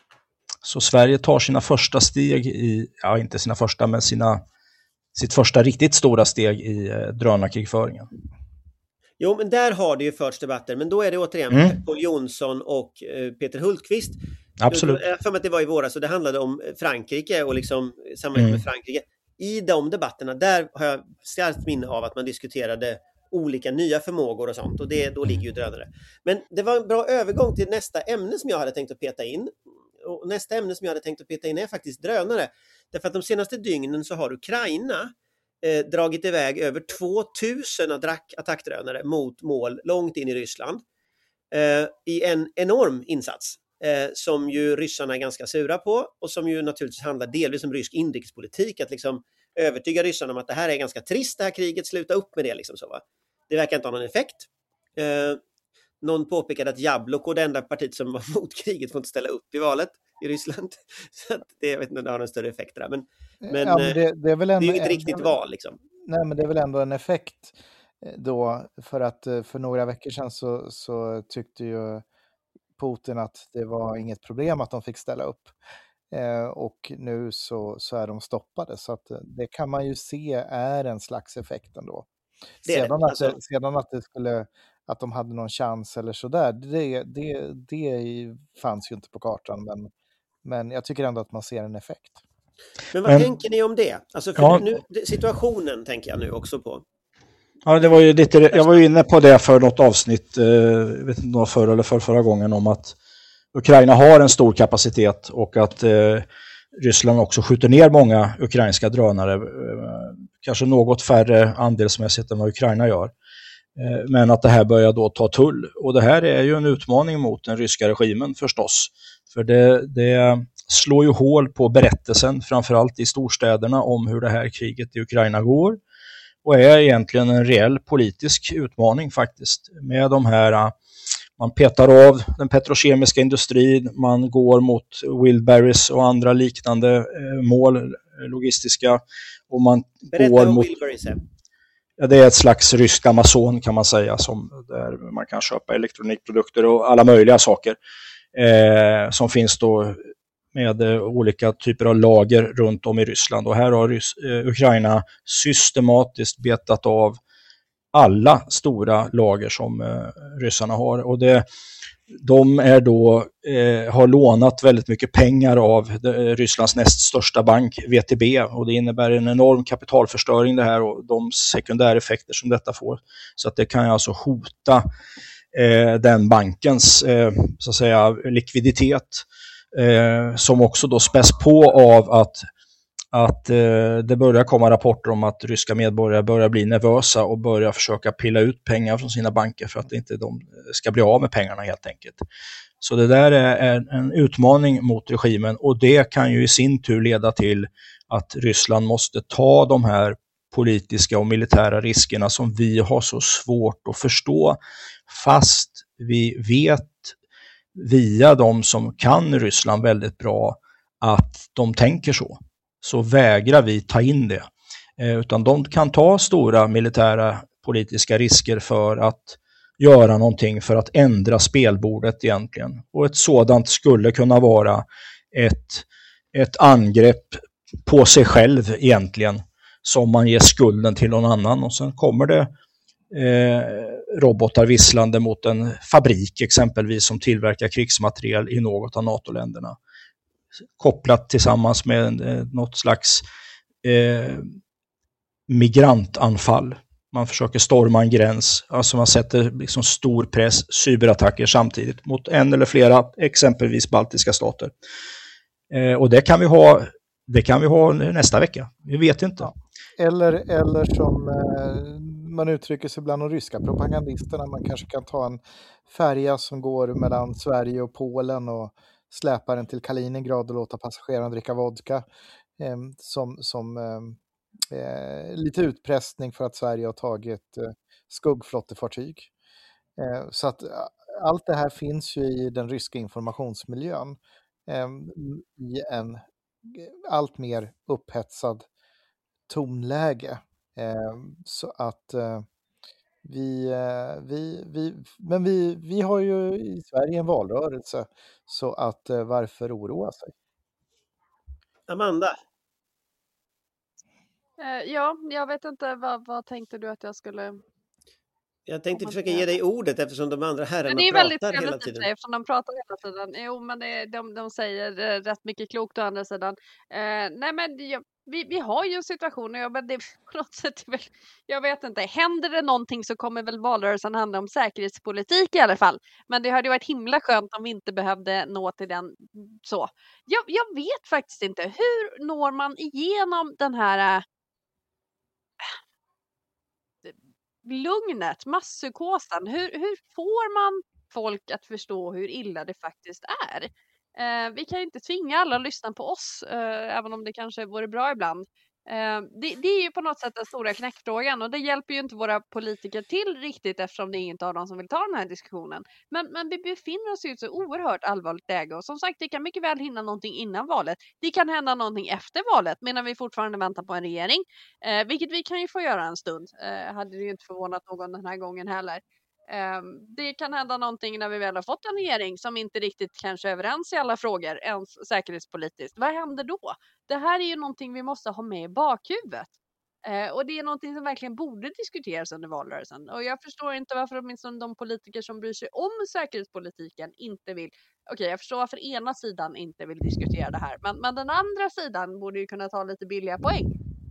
Så Sverige tar sina första steg i, ja inte sina första, men sina sitt första riktigt stora steg i eh, drönarkrigföringen. Jo, men där har det ju förts debatter, men då är det återigen mm. Pål Jonsson och eh, Peter Hultqvist. Absolut. Jag för mig att det var i våras, så det handlade om Frankrike och liksom samarbete mm. med Frankrike. I de debatterna, där har jag starkt minne av att man diskuterade olika nya förmågor och sånt, och det, då ligger ju drönare. Men det var en bra övergång till nästa ämne som jag hade tänkt att peta in. Och nästa ämne som jag hade tänkt att peta in är faktiskt drönare. Därför att de senaste dygnen så har Ukraina eh, dragit iväg över tvåtusen attack- attackdrönare mot mål långt in i Ryssland. Eh, I en enorm insats eh, som ju ryssarna är ganska sura på, och som ju naturligtvis handlar delvis om rysk inrikespolitik. Att liksom övertyga ryssarna om att det här är ganska trist, det här kriget, sluta upp med det. Liksom så, va? Det verkar inte ha någon effekt. Eh, någon påpekade att Jabloko, det enda partiet som var mot kriget, får inte ställa upp i valet i Ryssland. Så att det, jag vet inte om det har någon större effekt där. Men, men, ja, men det, det är väl en, det är ju inget en, riktigt en, val liksom. Nej, men det är väl ändå en effekt då, för att för några veckor sedan så, så tyckte ju Putin att det var inget problem att de fick ställa upp. Eh, och nu så, så är de stoppade. Så att det kan man ju se är en slags effekt ändå. Det är Sedan, det, att alltså. det, sedan att det skulle, att de hade någon chans eller sådär, det, det, det fanns ju inte på kartan. Men, men jag tycker ändå att man ser en effekt. Men vad Men- tänker ni om det? Alltså för Ja. nu, det- situationen tänker jag nu också på. Ja, det var ju lite, jag var ju inne på det för något avsnitt, eh, jag vet inte om det var förra eller för förra gången, om att Ukraina har en stor kapacitet och att eh, Ryssland också skjuter ner många ukrainska drönare, eh, kanske något färre andelsmässigt än vad Ukraina gör. Eh, men att det här börjar då ta tull. Och det här är ju en utmaning mot den ryska regimen förstås. För det, det slår ju hål på berättelsen, framförallt i storstäderna, om hur det här kriget i Ukraina går. Och är egentligen en reell politisk utmaning faktiskt. Med de här, man petar av den petrokemiska industrin, man går mot Wilburys och andra liknande eh, mål, logistiska. Och man Berätta går om mot, Wilburys. ja, det är ett slags rysk Amazon kan man säga, som där man kan köpa elektronikprodukter och alla möjliga saker. Eh, som finns då med eh, olika typer av lager runt om i Ryssland. Och här har Rys- eh, Ukraina systematiskt betat av alla stora lager som eh, ryssarna har. Och det, de är då, eh, har lånat väldigt mycket pengar av det, eh, Rysslands näst största bank, V T B. Och det innebär en enorm kapitalförstöring det här och de sekundäreffekter som detta får. Så att det kan alltså hota eh, den bankens eh, så att säga, likviditet. Eh, som också då späs på av att, att eh, det börjar komma rapporter om att ryska medborgare börjar bli nervösa och börjar försöka pilla ut pengar från sina banker för att inte de ska bli av med pengarna helt enkelt. Så det där är en, en utmaning mot regimen och det kan ju i sin tur leda till att Ryssland måste ta de här politiska och militära riskerna som vi har så svårt att förstå, fast vi vet via de som kan Ryssland väldigt bra att de tänker så. Så vägrar vi ta in det. Eh, utan de kan ta stora militära politiska risker för att göra någonting för att ändra spelbordet egentligen. Och ett sådant skulle kunna vara ett, ett angrepp på sig själv egentligen, som man ger skulden till någon annan och sen kommer det Eh, robotar visslande mot en fabrik exempelvis som tillverkar krigsmateriel i något av NATO-länderna. Kopplat tillsammans med eh, något slags eh, migrantanfall. Man försöker storma en gräns, alltså man sätter liksom stor press, cyberattacker samtidigt mot en eller flera exempelvis baltiska stater. Eh, och det kan vi ha det kan vi ha nästa vecka. Vi vet inte. Ja. Eller, eller som eh, man uttrycker sig bland de ryska propagandisterna, man kanske kan ta en färja som går mellan Sverige och Polen och släpa den till Kaliningrad och låta passagerarna dricka vodka eh, som, som eh, eh, lite utpressning för att Sverige har tagit eh, skuggflottefartyg. Eh, så att allt det här finns ju i den ryska informationsmiljön eh, i en allt mer upphetsad tonläge. Eh, så att eh, vi, eh, vi, vi, men vi, vi har ju i Sverige en valrörelse, så att eh, varför oroa sig? Amanda? Eh, ja, jag vet inte, vad, vad tänkte du att jag skulle... Jag tänkte försöka ge dig ordet eftersom de andra herrarna Men det är väldigt pratar hela trevligt i tiden. sig, eftersom de pratar hela tiden. Jo, men det, de, de säger eh, rätt mycket klokt å andra sidan. Eh, nej, men jag, vi, vi har ju en situation och jag, men det, på något sätt, väl, jag vet inte. Händer det någonting så kommer väl valrörelsen handla om säkerhetspolitik i alla fall. Men det hade ju varit himla skönt om vi inte behövde nå till den så. Jag, jag vet faktiskt inte. Hur når man igenom den här... Äh, lugnet, masspsykosen. Hur, hur får man folk att förstå hur illa det faktiskt är? Eh, vi kan ju inte tvinga alla att lyssna på oss, eh, även om det kanske vore bra ibland. Eh, det, det är ju på något sätt den stora knäckfrågan och det hjälper ju inte våra politiker till riktigt eftersom det är inte av dem som vill ta den här diskussionen. Men, men vi befinner oss i ett så oerhört allvarligt läge och som sagt det kan mycket väl hinna någonting innan valet. Det kan hända någonting efter valet medan vi fortfarande väntar på en regering. Eh, vilket vi kan ju få göra en stund. Eh, hade det ju inte förvånat någon den här gången heller. Um, det kan hända någonting när vi väl har fått en regering som inte riktigt kanske är överens i alla frågor, ens säkerhetspolitiskt. Vad händer då? Det här är ju någonting vi måste ha med i bakhuvudet. Uh, och det är någonting som verkligen borde diskuteras under valrörelsen. Och jag förstår inte varför åtminstone de politiker som bryr sig om säkerhetspolitiken inte vill. Okej, okay, jag förstår varför ena sidan inte vill diskutera det här. Men, men den andra sidan borde ju kunna ta lite billiga poäng.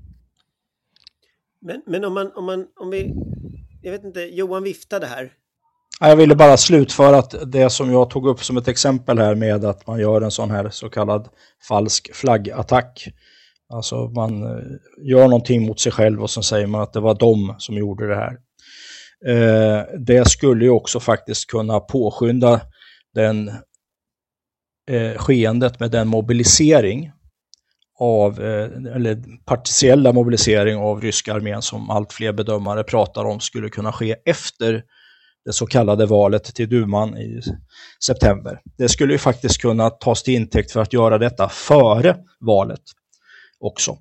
Men, men om man, om man, om vi... Jag vet inte, Johan viftade här. Jag ville bara slutföra att det som jag tog upp som ett exempel här med att man gör en sån här så kallad falsk flaggattack. Alltså man gör någonting mot sig själv och så säger man att det var de som gjorde det här. Eh, det skulle ju också faktiskt kunna påskynda den eh, skeendet med den mobilisering av, eller partiella mobilisering av ryska armén som allt fler bedömare pratar om skulle kunna ske efter det så kallade valet till duman i september. Det skulle ju faktiskt kunna tas till intäkt för att göra detta före valet också.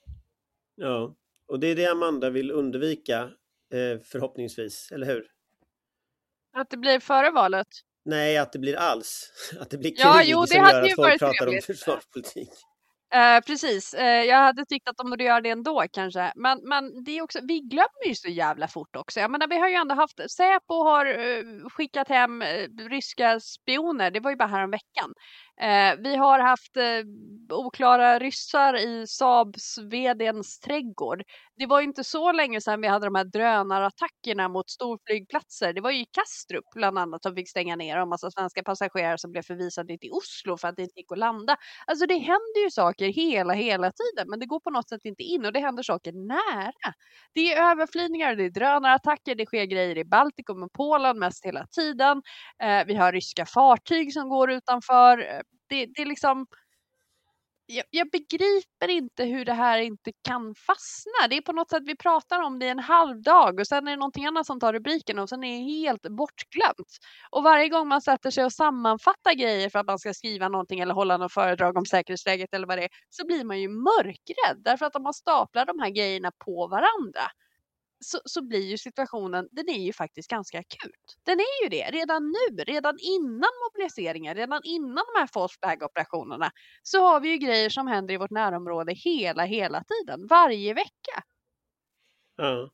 Ja, och det är det Amanda vill undvika förhoppningsvis, eller hur? Att det blir före valet? Nej, att det blir alls. Att det blir krig ja, jo, det som hade gör ju att folk varit pratar trevligt. om försvarspolitik. Uh, precis, uh, jag hade tyckt att de borde göra det ändå kanske. Men, men det är också, vi glömmer ju så jävla fort också. Jag menar, vi har ju ändå haft, Säpo har uh, skickat hem uh, ryska spioner, det var ju bara här en veckan. Uh, vi har haft uh, oklara ryssar i Saabs vd:ns trädgård. Det var ju inte så länge sedan vi hade de här drönarattackerna mot storflygplatser. Det var ju i Kastrup bland annat som fick stänga ner och en massa svenska passagerare som blev förvisade till Oslo för att det inte gick att landa. Alltså det händer ju saker hela, hela tiden men det går på något sätt inte in och det händer saker nära. Det är överflygningar, det är drönarattacker, det sker grejer i Baltikum och Polen mest hela tiden. Eh, vi har ryska fartyg som går utanför. Det, det är liksom... Jag, jag begriper inte hur det här inte kan fastna. Det är på något sätt vi pratar om det i en halv dag och sen är det någonting annat som tar rubriken och sen är det helt bortglömt. Och varje gång man sätter sig och sammanfattar grejer för att man ska skriva någonting eller hålla något föredrag om säkerhetsläget eller vad det är så blir man ju mörkrädd. Därför att om man staplar de här grejerna på varandra så, så blir ju situationen, den är ju faktiskt ganska akut. Den är ju det, redan nu, redan innan mobiliseringen, redan innan de här false flag-operationerna så har vi ju grejer som händer i vårt närområde hela, hela tiden, varje vecka. Ja.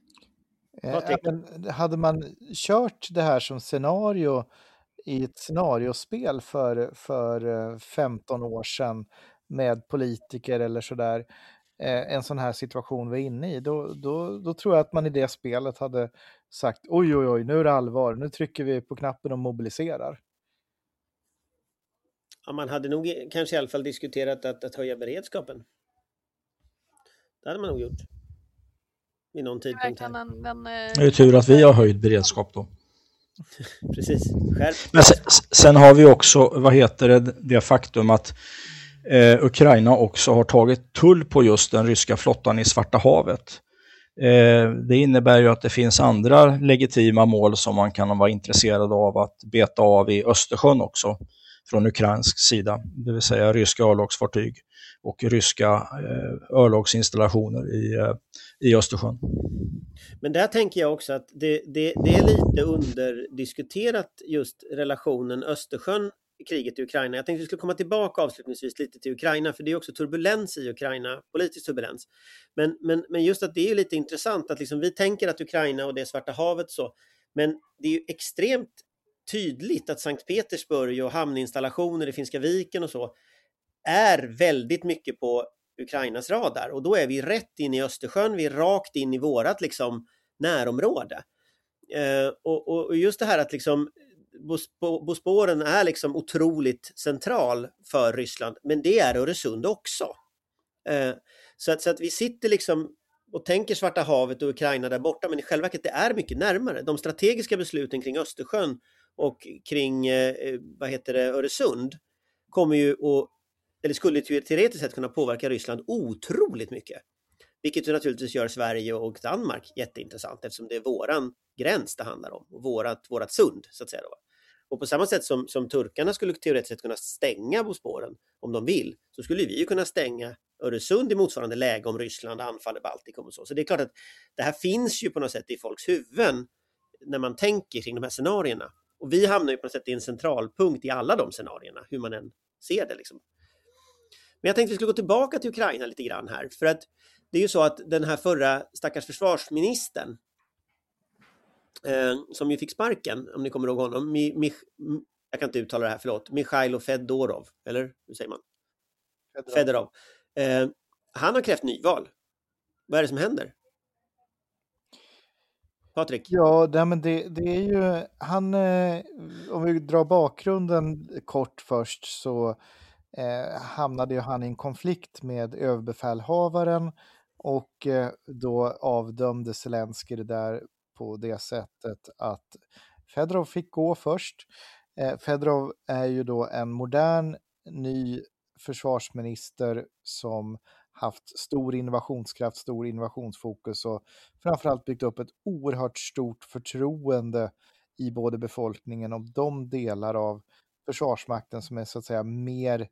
Eh, men hade man kört det här som scenario i ett scenariospel för, för femton år sedan med politiker eller sådär, en sån här situation vi är inne i, då, då, då tror jag att man i det spelet hade sagt oj oj oj, nu är det allvar, nu trycker vi på knappen och mobiliserar. Ja, man hade nog kanske i alla fall diskuterat att, att höja beredskapen. Det hade man nog gjort. Vid någon tidpunkt här. Den, den, det är tur att vi har höjd beredskap då. Precis, skärp. Men sen, sen har vi också, vad heter det, det faktum att Eh, Ukraina också har tagit tull på just den ryska flottan i Svarta havet. Eh, det innebär ju att det finns andra legitima mål som man kan vara intresserad av att beta av i Östersjön också från ukrainsk sida. Det vill säga ryska örlogsfartyg och ryska eh, örlogsinstallationer i, eh, i Östersjön. Men där tänker jag också att det, det, det är lite underdiskuterat just relationen Östersjön kriget i Ukraina. Jag tänkte att vi skulle komma tillbaka avslutningsvis lite till Ukraina för det är också turbulens i Ukraina, politisk turbulens. Men, men, men just att det är lite intressant att liksom vi tänker att Ukraina och det är Svarta havet så, men det är ju extremt tydligt att Sankt Petersburg och hamninstallationer i Finska viken och så är väldigt mycket på Ukrainas radar och då är vi rätt in i Östersjön, vi är rakt in i vårat liksom närområde. Eh, och, och just det här att liksom Bosporen är liksom otroligt central för Ryssland, men det är Öresund också. Eh, så, att, så att vi sitter liksom och tänker Svarta havet och Ukraina där borta, men i själva verket det är mycket närmare. De strategiska besluten kring Östersjön och kring eh, vad heter det, Öresund kommer ju att, eller skulle ju teoretiskt sett kunna påverka Ryssland otroligt mycket. Vilket ju naturligtvis gör Sverige och Danmark jätteintressant eftersom det är våran gräns det handlar om och vårat, vårat sund så att säga då. Och på samma sätt som, som turkarna skulle teoretiskt sett kunna stänga Bosporen om de vill, så skulle vi ju kunna stänga Öresund i motsvarande läge om Ryssland anfaller Baltikum och så. Så det är klart att det här finns ju på något sätt i folks huvuden när man tänker kring de här scenarierna. Och vi hamnar ju på något sätt i en centralpunkt i alla de scenarierna, hur man än ser det liksom. Men jag tänkte vi skulle gå tillbaka till Ukraina lite grann här. För att det är ju så att den här förra stackars försvarsministern eh, som ju fick sparken, om ni kommer ihåg honom, Mi, Mi, jag kan inte uttala det här, förlåt, Mikhailo Fedorov, eller hur säger man? Fedorov. Fedorov. Eh, han har krävt nyval. Vad är det som händer? Patrik? Ja, det, men det, det är ju, han, eh, om vi drar bakgrunden kort först så eh, hamnade ju han i en konflikt med överbefälhavaren och eh, då avdömde Zelenskyj det där på det sättet att Fedorov fick gå först. Eh, Fedorov är ju då en modern ny försvarsminister som haft stor innovationskraft, stor innovationsfokus och framförallt byggt upp ett oerhört stort förtroende i både befolkningen och de delar av försvarsmakten som är så att säga mer,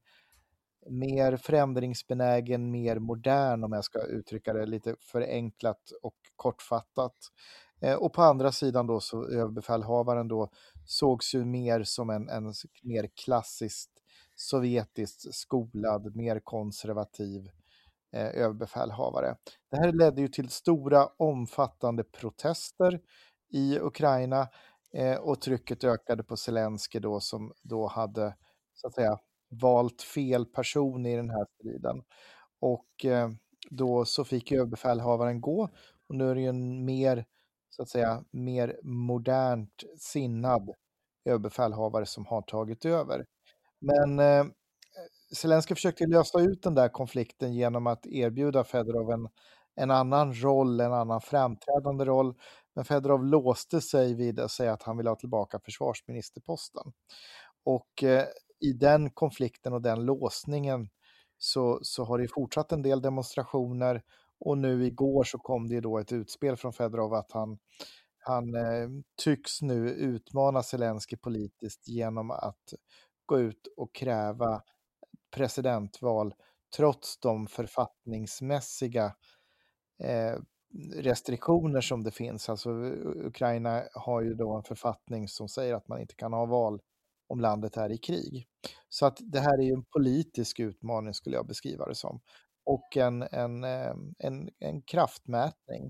mer förändringsbenägen, mer modern om jag ska uttrycka det lite förenklat och kortfattat. Eh, och på andra sidan då så överbefälhavaren då sågs ju mer som en, en mer klassiskt sovjetiskt skolad, mer konservativ eh, överbefälhavare. Det här ledde ju till stora omfattande protester i Ukraina eh, och trycket ökade på Zelenskyj då som då hade så att säga valt fel person i den här striden. Och eh, då så fick överbefälhavaren gå och nu är det ju en mer så att säga mer modernt sinnad överbefälhavare som har tagit över. Men eh, Zelenskyj försökte lösa ut den där konflikten genom att erbjuda Fedorov en, en annan roll, en annan framträdande roll. Men Fedorov låste sig vid att säga att han ville ha tillbaka försvarsministerposten. Och eh, i den konflikten och den låsningen så, så har det fortsatt en del demonstrationer. Och nu igår så kom det då ett utspel från Fedorov att han, han eh, tycks nu utmana Zelenskyj politiskt genom att gå ut och kräva presidentval trots de författningsmässiga eh, restriktioner som det finns. Alltså Ukraina har ju då en författning som säger att man inte kan ha val om landet är i krig. Så att det här är ju en politisk utmaning skulle jag beskriva det som. Och en, en, en, en kraftmätning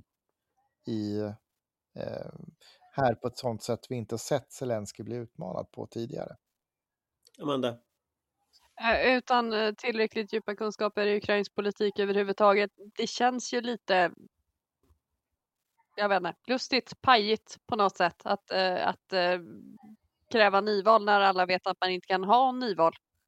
i eh, här på ett sånt sätt vi inte sett Zelenskyj bli utmanad på tidigare. Amanda? Utan tillräckligt djupa kunskaper i ukrainsk politik överhuvudtaget. Det känns ju lite, jag vet inte, lustigt, pajigt på något sätt att, äh, att äh, kräva nyval när alla vet att man inte kan ha nyval.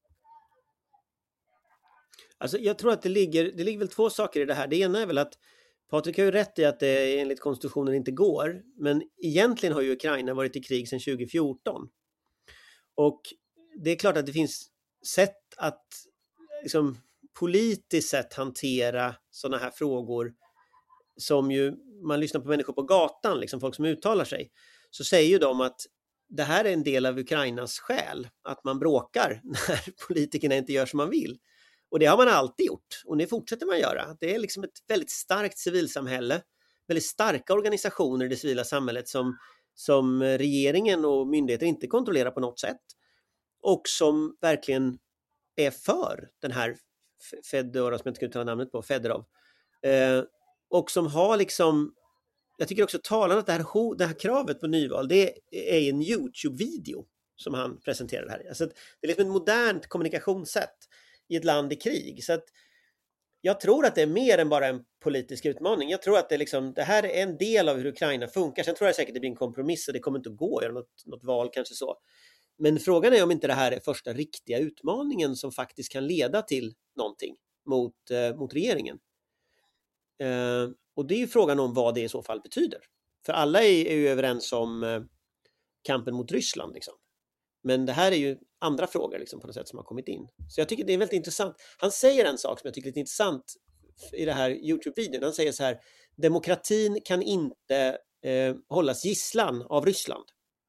Alltså jag tror att det ligger, det ligger väl två saker i det här. Det ena är väl att Patrik har ju rätt i att det enligt konstitutionen inte går. Men egentligen har ju Ukraina varit i krig sedan tjugo fjorton. Och det är klart att det finns sätt att liksom, politiskt sett hantera sådana här frågor som ju, man lyssnar på människor på gatan, liksom folk som uttalar sig, så säger ju de att det här är en del av Ukrainas själ, att man bråkar när politikerna inte gör som man vill. Och det har man alltid gjort och det fortsätter man göra. Det är liksom ett väldigt starkt civilsamhälle, väldigt starka organisationer i det civila samhället som, som regeringen och myndigheter inte kontrollerar på något sätt. Och som verkligen är för den här Fedorov, som jag inte kan uttala namnet på, Fedorov. Eh, och som har liksom, jag tycker också talande att det här, det här kravet på nyval, det är en YouTube-video som han presenterar här. Alltså det är liksom ett modernt kommunikationssätt i ett land i krig. Så att jag tror att det är mer än bara en politisk utmaning. Jag tror att det, liksom, det här är en del av hur Ukraina funkar. Sen tror jag säkert det blir en kompromiss och det kommer inte att gå att göra något, något val kanske så. Men frågan är om inte det här är första riktiga utmaningen som faktiskt kan leda till någonting mot, eh, mot regeringen. Eh, och det är ju frågan om vad det i så fall betyder. För alla är, är ju överens om eh, kampen mot Ryssland. Liksom. Men det här är ju andra frågor liksom, på något sätt som har kommit in. Så jag tycker det är väldigt intressant. Han säger en sak som jag tycker är lite intressant i det här YouTube-videon. Han säger så här: demokratin kan inte eh, hållas gisslan av Ryssland.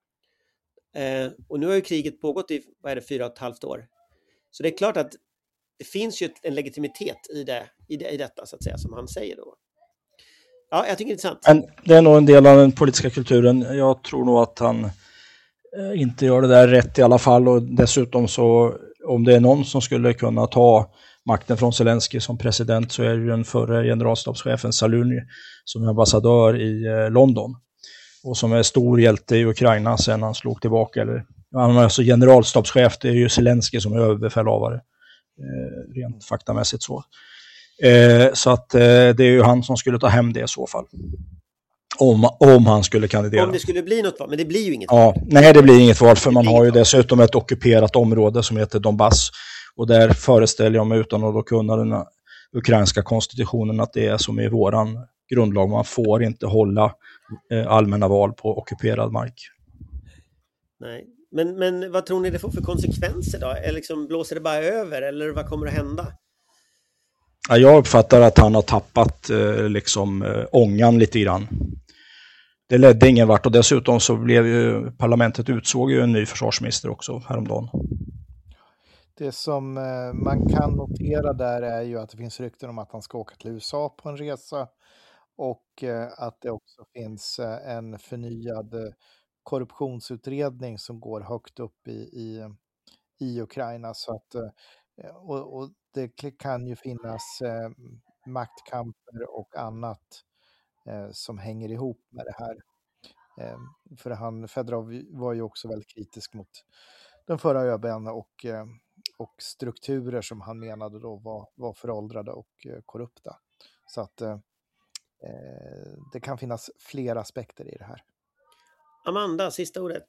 Eh, och nu har ju kriget pågått i, vad är det, fyra och ett halvt år. Så det är klart att det finns ju en legitimitet i, det, i, det, i detta, så att säga, som han säger då. Ja, jag tycker det är intressant. Men det är nog en del av den politiska kulturen. Jag tror nog att han eh, inte gör det där rätt i alla fall. Och dessutom så, om det är någon som skulle kunna ta makten från Zelensky som president, så är det ju den förre generalstabschefen Saluni som är ambassadör i eh, London. Och som är stor hjälte i Ukraina sen han slog tillbaka. Eller, han är alltså generalstabschef, det är ju Zelensky som är överbefälhavare. Eh, rent faktamässigt så. Eh, så att eh, det är ju han som skulle ta hem det i så fall. Om, om han skulle kandidera. Om det skulle bli något val, men det blir ju inget ja, val. Nej, det blir inget val, för man har ju dessutom ett ockuperat område som heter Donbass. Och där föreställer jag mig, utan att då kunna den ukrainska konstitutionen, att det är som i våran grundlag. Man får inte hålla eh, allmänna val på ockuperad mark. Nej, men, men vad tror ni det får för konsekvenser då? Eller liksom, blåser det bara över, eller vad kommer att hända? Ja, jag uppfattar att han har tappat eh, liksom eh, ångan lite grann. Det ledde ingen vart, och dessutom så blev ju parlamentet utsåg ju en ny försvarsminister också häromdagen. Det som eh, man kan notera där är ju att det finns rykten om att han ska åka till U S A på en resa, och eh, att det också finns eh, en förnyad eh, korruptionsutredning som går högt upp i, i, i Ukraina. Så att, eh, och, och det kan ju finnas eh, maktkamper och annat eh, som hänger ihop med det här. Eh, för han, Fedorov var ju också väldigt kritisk mot den förra ÖB:n och, eh, och strukturer som han menade då var, var föråldrade och eh, korrupta. Så att eh, det kan finnas flera aspekter i det här. Amanda, sista ordet.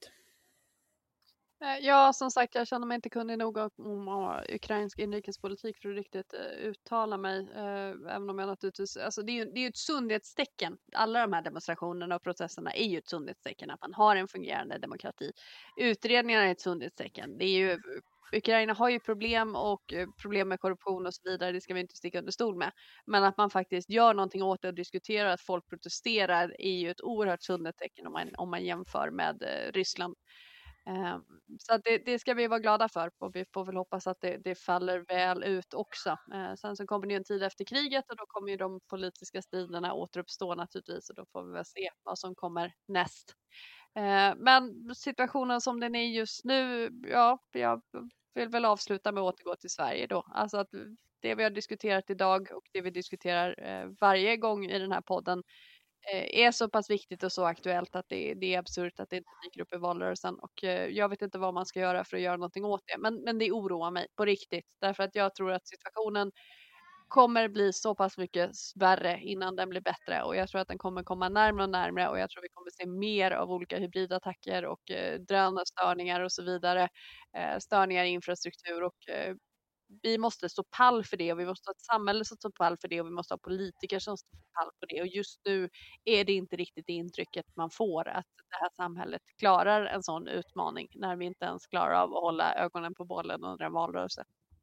Ja, som sagt, jag känner mig inte kunnig nog om om ukrainsk inrikespolitik för att riktigt uh, uttala mig. Uh, även om jag naturligtvis, alltså det är ju det är ju ett sundhetstecken. Alla de här demonstrationerna och processerna är ju ett sundhetstecken, att man har en fungerande demokrati. Utredningarna är ett sundhetstecken. Det är ju, Ukraina har ju problem och uh, problem med korruption och så vidare, det ska vi inte sticka under stol med. Men att man faktiskt gör någonting åt det och diskuterar, att folk protesterar, är ju ett oerhört sundhetstecken om man, om man jämför med uh, Ryssland. Um, så att det, det ska vi vara glada för, och vi får väl hoppas att det, det faller väl ut också. Uh, sen så kommer det en tid efter kriget, och då kommer ju de politiska striderna återuppstå naturligtvis, och då får vi väl se vad som kommer näst. Uh, men situationen som den är just nu, ja, jag vill väl avsluta med att återgå till Sverige då. Alltså att det vi har diskuterat idag och det vi diskuterar uh, varje gång i den här podden är så pass viktigt och så aktuellt att det, det är absurt att det inte dyker upp i valrörelsen, och jag vet inte vad man ska göra för att göra någonting åt det, men, men det oroar mig på riktigt, därför att jag tror att situationen kommer bli så pass mycket värre innan den blir bättre, och jag tror att den kommer komma närmare och närmare, och jag tror vi kommer se mer av olika hybridattacker och eh, drönarstörningar och så vidare, eh, störningar i infrastruktur, och eh, vi måste stå pall för det, och vi måste ha ett samhälle som står pall för det, och vi måste ha politiker som står pall för det, och just nu är det inte riktigt det intrycket man får, att det här samhället klarar en sån utmaning när vi inte ens klarar av att hålla ögonen på bollen under en valrörelse.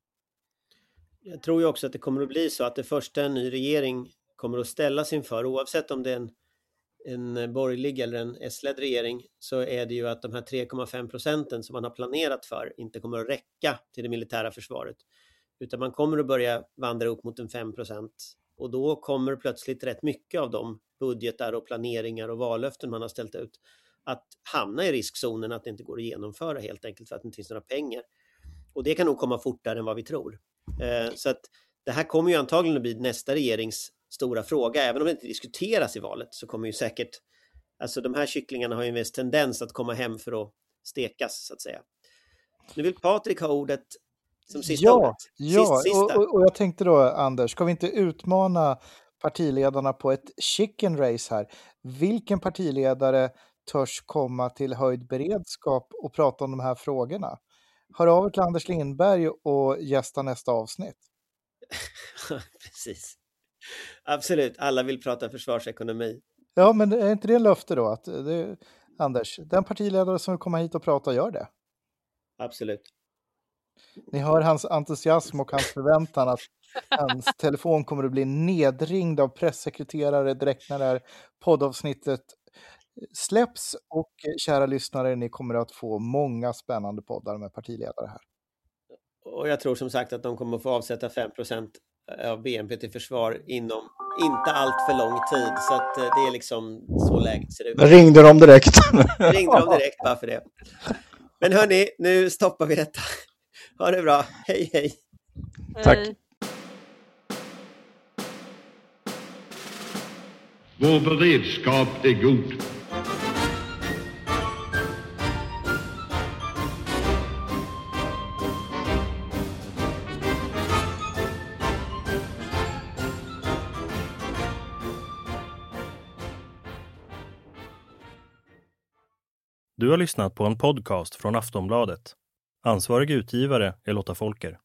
Jag tror ju också att det kommer att bli så att det första en ny regering kommer att ställas inför, oavsett om det är en, en borgerlig eller en S-ledd regering, så är det ju att de här tre komma fem procenten som man har planerat för inte kommer att räcka till det militära försvaret, utan man kommer att börja vandra upp mot en fem procent, och då kommer plötsligt rätt mycket av de budgetar och planeringar och vallöften man har ställt ut att hamna i riskzonen, att det inte går att genomföra, helt enkelt för att det inte finns några pengar, och det kan nog komma fortare än vad vi tror. Eh, så att det här kommer ju antagligen att bli nästa regerings stora fråga, även om det inte diskuteras i valet, så kommer ju säkert, alltså de här kycklingarna har ju en viss tendens att komma hem för att stekas, så att säga. Nu vill Patrik ha ordet som sista ja, ordet. Ja, Sist, sista. och, och jag tänkte då, Anders, ska vi inte utmana partiledarna på ett chicken race här? Vilken partiledare törs komma till höjd beredskap och prata om de här frågorna? Hör av er till Anders Lindberg och gästa nästa avsnitt. Precis. Absolut, alla vill prata försvarsekonomi. Ja, men är inte det en löfte då? Att det, Anders, den partiledare som vill komma hit och prata gör det. Absolut. Ni hör hans entusiasm och hans förväntan att Hans telefon kommer att bli nedringd av pressekreterare direkt när det här poddavsnittet släpps. Och kära lyssnare, ni kommer att få många spännande poddar med partiledare här. Och jag tror som sagt att de kommer att få avsätta fem procent av B N P till försvar inom inte allt för lång tid. Så att det är liksom så läget ser ut. Ringde de direkt? Ringde de direkt bara för det. Men hörni, nu stoppar vi detta. Ha det bra. Hej, hej. Tack. Hej. Vår beredskap är god. Du har lyssnat på en podcast från Aftonbladet. Ansvarig utgivare är Lotta Folker.